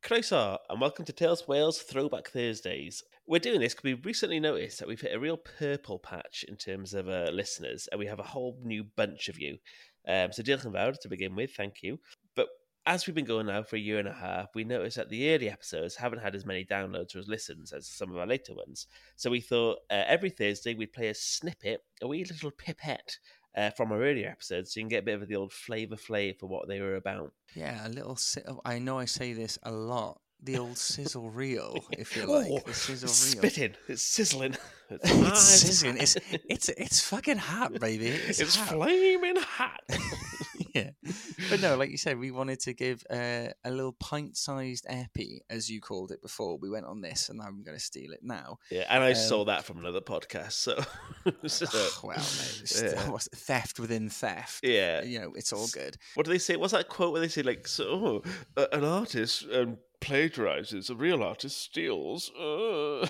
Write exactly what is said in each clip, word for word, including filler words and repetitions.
Croeso, and welcome to Tales of Wales Throwback Thursdays. We're doing this because we recently noticed that we've hit a real purple patch in terms of uh, listeners, and we have a whole new bunch of you. Um, so diolch yn fawr to begin with, thank you. But as we've been going now for a year and a half, we noticed that the early episodes haven't had as many downloads or as listens as some of our later ones. So we thought uh, every Thursday we'd play a snippet, a wee little pipette, Uh, from our earlier episodes, so you can get a bit of the old flavour flavour for what they were about. Yeah, a little. Si- I know I say this a lot. The old sizzle reel, if you like. Oh, the sizzle it's reel. spitting. It's sizzling. It's, it's sizzling. It's it's it's fucking hot, baby. It's, it's hot. flaming hot. Yeah, but no, like you said, we wanted to give uh, a little pint-sized epi, as you called it before. We went on this, and I'm going to steal it now. Yeah, and I um, saw that from another podcast. So, so well, mate, it's yeah. what's theft within theft. Yeah, you know, it's all good. What do they say? What's that quote where they say like, "So, oh, an artist um, plagiarizes, a real artist steals." Uh.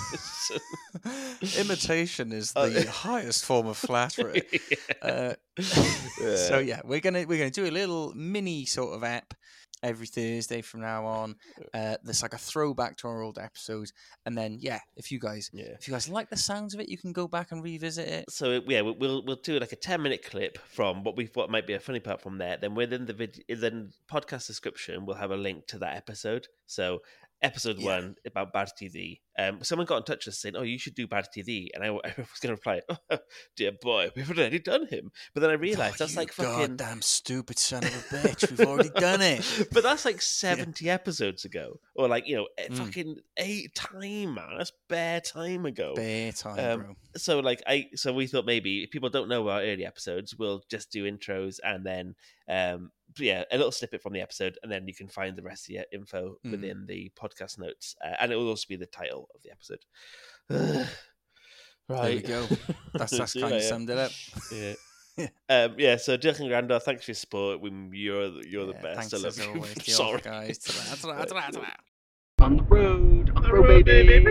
Imitation is the uh, highest form of flattery. Yeah. Uh, yeah. So yeah, we're gonna we're gonna do a little mini sort of app every Thursday from now on. Uh, there's like a throwback to our old episodes, and then yeah, if you guys yeah. if you guys like the sounds of it, you can go back and revisit it. So yeah, we'll we'll do like a ten minute clip from what we thought might be a funny part from there. Then within the video, in the podcast description, we'll have a link to that episode. So. Episode yeah. one about Bad T V. Um, someone got in touch with us saying, "Oh, you should do Bad T V," and I, I was going to reply, "Oh, dear boy, we've already done him." But then I realised oh, that's like fucking goddamn stupid son of a bitch. We've already done it. But that's like seventy yeah. episodes ago, or like you know, mm. fucking eight time, man. That's bare time ago. Bare time, um, bro. So like I, so we thought maybe if people don't know our early episodes, we'll just do intros and then. Um, yeah, a little snippet from the episode, and then you can find the rest of the info mm. within the podcast notes, uh, and it will also be the title of the episode. Right, there we go. That's that's kind of yeah. summed it up. Yeah, um, yeah. So, diolch yn gwrando. Thanks for your support. You're you're the yeah, best. Thanks I love as you. always. Sorry, guys. On the road, on the road, baby.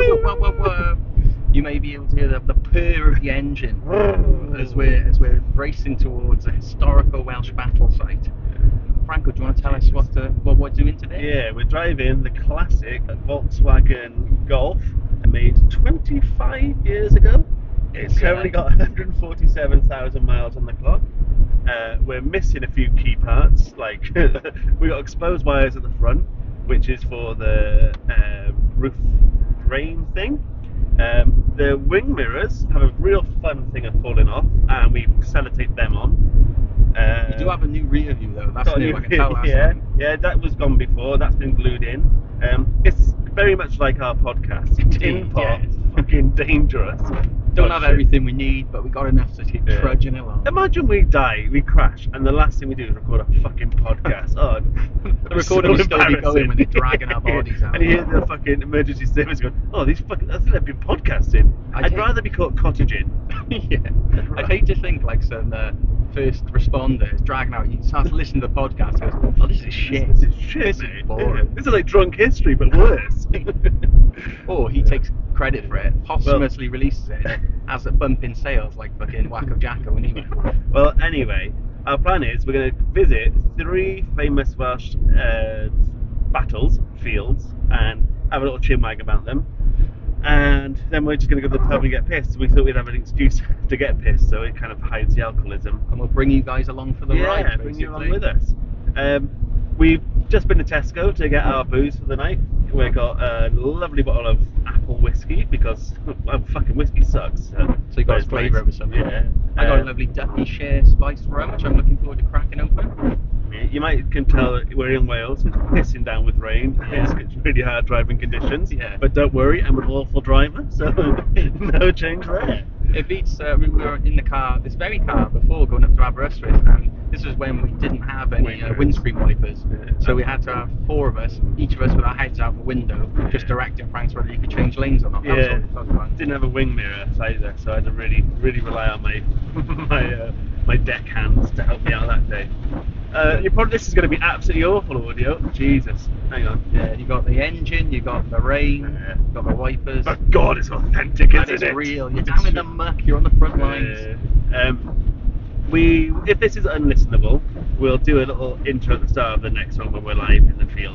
You may be able to hear the, the purr of the engine as we're as we're racing towards a historical Welsh battle site. Franco, do you want to tell us what uh, what we're doing today? Yeah, we're driving the classic Volkswagen Golf, made twenty-five years ago. It's currently got one hundred forty-seven thousand miles on the clock. Uh, we're missing a few key parts, like we got exposed wires at the front, which is for the uh, roof rain thing. Um, the wing mirrors have a real fun thing of falling off, and we've sellotaped them on. Uh, you do have a new rear view though, that's new, I can tell that. Yeah, yeah, that was gone before, that's been glued in. Um, it's very much like our podcast. Tin pot, yeah. Fucking dangerous. Don't have everything we need, but we got enough to keep yeah. trudging along. Imagine we die, we crash, and the last thing we do is record a fucking podcast. Oh, the recording will still be going when they're dragging our bodies out. And you hear the fucking emergency service going, "Oh, these fucking, I think they've been podcasting." I'd, I'd rather be caught cottaging. Yeah, right. I'd hate to think like some uh, first responders dragging out. You start to listen to the podcast, and goes, "Oh, this is shit. This is shit. This mate. is boring. Yeah. This is like Drunk History, but worse." Or he takes credit for it, posthumously well, releases it as a bump in sales, like fucking Wacko Jacko when he went. Well, anyway, our plan is we're going to visit three famous Welsh uh, battles, fields, and have a little chinwag about them. And then we're just going to go to the pub and get pissed. We thought we'd have an excuse to get pissed, so it kind of hides the alcoholism. And we'll bring you guys along for the yeah, ride. Yeah, bring you along with us. Um, we've just been to Tesco to get our booze for the night. We got a lovely bottle of apple whiskey because well, fucking whiskey sucks. So, so you got to flavour it with something. Yeah. I got uh, a lovely Duffy Share spiced rum, which I'm looking forward to cracking open. You might can tell that we're in Wales. It's pissing down with rain. Yeah. It's, it's really hard driving conditions. Yeah. But don't worry, I'm an awful driver, so no change there. It beats. Uh, we were in the car, this very car, before going up to Aberystwyth, and this was when we didn't have any uh, windscreen wipers. Yeah. So we had to have four of us, each of us with our heads out the window, yeah. just directing Frank whether you could change lanes or not. That yeah. was all, that was fun. Didn't have a wing mirror either, so I had to really, really rely on my my uh, my deck hands to help me out that day. Uh, you probably this is going to be absolutely awful audio. Jesus, hang on. Yeah, you got the engine, you got the rain, yeah. you got the wipers. But God, it's authentic, isn't it? It's real. You're down in the muck. You're on the front lines. Uh, um, we, if this is unlistenable, we'll do a little intro at the start of the next one when we're live in the field. But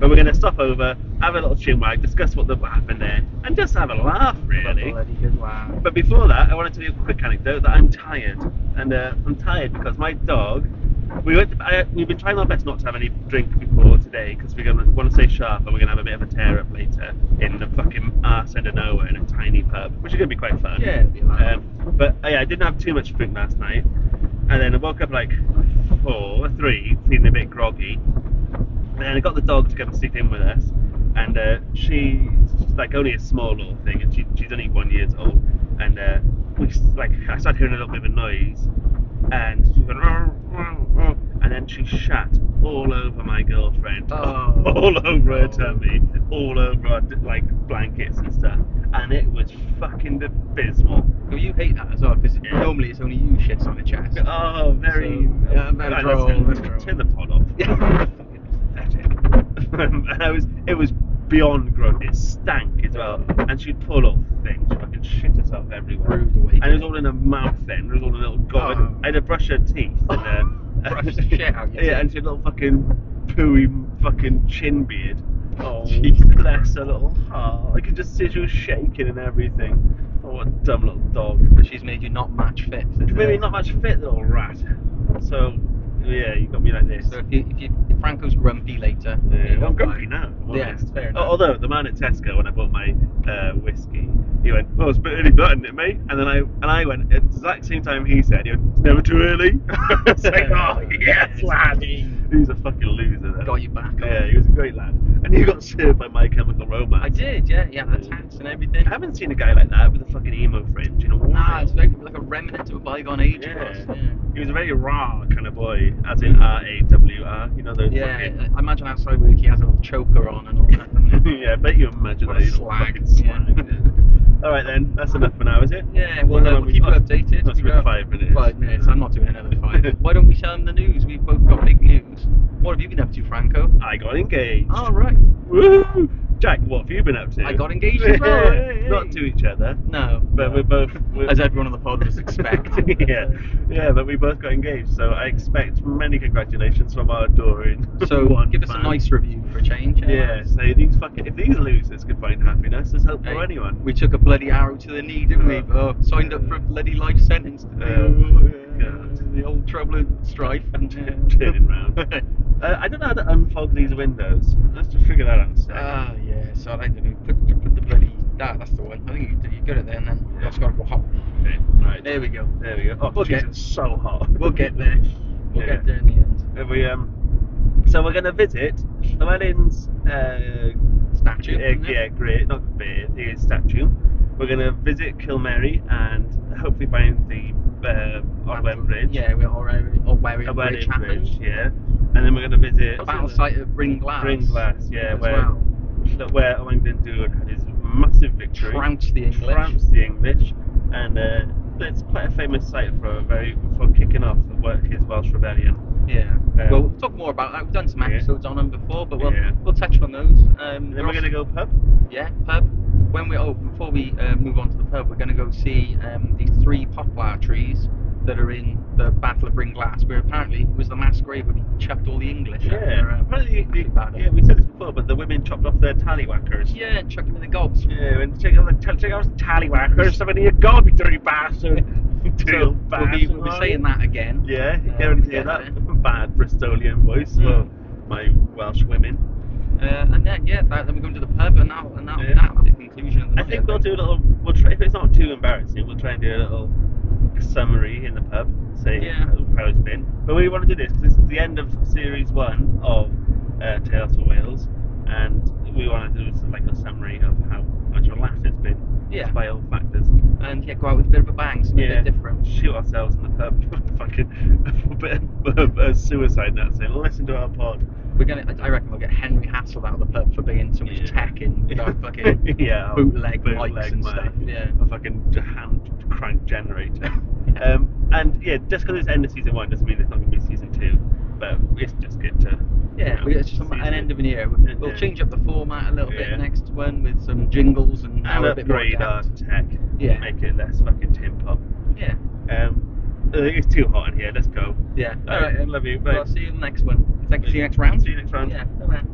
And we're going to stop over, have a little chinwag, discuss what, the, what happened there, and just have a laugh, really. Bloody good laugh. But before that, I wanted to do a quick anecdote that I'm tired. And uh, I'm tired because my dog, we went to, I, we've been trying our best not to have any drink before today because we're going to want to stay sharp and we're going to have a bit of a tear up later in the fucking arse end of nowhere in a tiny pub, which is going to be quite fun. Yeah, it'll be loud. Um, but uh, yeah, I didn't have too much drink last night. And then I woke up like four, three, feeling a bit groggy. And I got the dog to come and sleep in with us. And uh, she's like only a small little thing, and she, she's only one years old. And uh, we like I started hearing a little bit of a noise, and she went, "Row, row, row," and then she shat all over my girlfriend, Oh. all over her Oh. tummy, all over her like blankets and stuff, and it was fucking abysmal. Well, you hate that as well, because normally it's only you shits on the chest. Oh, very. So, yeah, very Right, droll, let's turn, very droll. turn the pod off. Yeah. Fucking pathetic. And I was, it was beyond gross. It stank as well, and she'd pull off things. She fucking shit herself everywhere. Rude away. And it was all in her mouth then. It was all in a little gob. Oh. I had to brush her teeth. And, uh, Brush the shit out your Yeah, teeth. and she had a little fucking pooey fucking chin beard. Oh, Jeez, bless her little heart. I could just see she was shaking and everything. Oh, what a dumb little dog. But she's made you not match fit. Maybe not much fit, little rat. So, yeah, you got me like this. So if, you, if, you, if Franco's grumpy later, Yeah, you I'm won't grumpy mind. now. if I'm Yeah, honest. fair enough. Although the man at Tesco, when I bought my uh, whiskey, he went, "Well, it's a bit early for that, isn't it, mate?" And then I and I went at the exact same time he said, he went, "It's never too early." It's like, oh yes, Yes, lad. indeed. He was a fucking loser. Though. Got you back. Yeah, he was a great lad. And you got served by My Chemical Romance. I did, yeah, yeah, the tats and everything. I haven't seen a guy like that with a fucking emo fringe in a while. Nah, it's very like a remnant of a bygone age Yeah. for us. Yeah. He was a very raw kind of boy, as in R A W R. You know those Yeah, fucking. I imagine outside work he has a little choker on and all that. doesn't he? Yeah, I bet you imagine What that. a You little slag, fucking slag. yeah. All right then, that's enough for now, is it? Yeah, well, How uh, long we'll we- keep you oh, updated. That's We been got five minutes. Five minutes. I'm not doing another five. Why don't we tell them the news? We've both got big news. What have you been up to, Franco? I got engaged. Oh, right. Woo! Jack, what have you been up to? I got engaged as well. Not to each other, No. but no. we're both. We're, As everyone on the pod was expecting. yeah, yeah, but we both got engaged, so I expect many congratulations from our adoring. So one give us fan. a nice review for a change. Yeah, so these fucking if these losers can find happiness, there's hope Hey, for anyone. We took a bloody arrow to the knee, didn't we? Oh. Oh, signed up for a bloody life sentence. To Oh, do. God. The old trouble and strife. And Turning round. uh, I don't know how to unfog these windows. Let's just figure that out. in a sec. Ah, yeah. So I don't know. Put, put the bloody. That, that's the one. I think you, you got it there, and then you just got to go hop. Okay, right. There we go. There we go. Oh, We'll Jesus, get- it's so hot. We'll get there. We'll Yeah. get there in the end. Have we um. So we're gonna visit Llewellyn's uh, Statue. yeah, isn't it? yeah, great, not big, his statue. We're gonna visit Kilmerry and hopefully find the uh, Orwen Bridge. Yeah, we're already. Or where Orwen Bridge happened. yeah. And then we're gonna visit The battle site of Bringlass. Bringlass, yeah, as where well. that- where Owain Glyndŵr had his massive victory. Trounced the English. Trounced the English, and uh, it's quite a famous site for a very for kicking off the work his Welsh rebellion. Yeah. Um, well, we'll talk more about that. We've done some yeah. episodes on them before, but we'll Yeah. we'll touch on those. Um, And then we're gonna go pub. Yeah, pub. When we oh before we uh, move on to the pub, we're going to go see um, these three poplar trees that are in the Battle of Bringlass, where apparently it was the mass grave where we chucked all the English. Yeah, after, uh, apparently, the, after battle. yeah, we said this before, but the women chopped off their tallywhackers. Yeah, and chucked them in the gobs. Yeah, and check out the tell- check out the tallywhackers. Somebody you gob, you dirty bastard. So Dirty we'll be, bastard, we'll be are saying you? that again. Yeah, you Uh, can already we'll hear get that there. bad Bristolian voice Mm. for my Welsh women. Uh, and then yeah, that, then we go into the pub, and now and now Yeah. that's the conclusion of the I night, think we'll do a little. We'll try if it's not too embarrassing. We'll try and do a little summary in the pub, say Yeah. how it's been. But we want to do this because this is the end of series one of uh, Tales for Wales, and we want to do like a summary of how much of a laugh it's been. Yeah. Just by all factors. And yeah, go out with a bit of a bang, something Yeah. a bit different. Shoot ourselves in the pub. Fucking a bit of a suicide note saying, listen to our pod. We're gonna. I I reckon we'll get Henry Hasselt out of the pub for being so much Yeah. tech in with our fucking yeah, bootleg, bootleg mics and mic. stuff. Yeah. A fucking hand crank generator. um, and yeah, just because it's end of season one doesn't mean it's not going to be season two. But it's just good to. Yeah, you know, we it's just season an end of an era. Yeah. We'll change up the format a little Yeah. bit next one with some jingles and now and a bit more upgrade our adapt. tech. Yeah. Make it less fucking tin pop. Yeah, Um, I think it's too hot in here. Let's go. yeah. All All right, right, um, love you. well, Bye. I'll see you in the next one. Thank you. See you next round. See you next round. Yeah. Bye.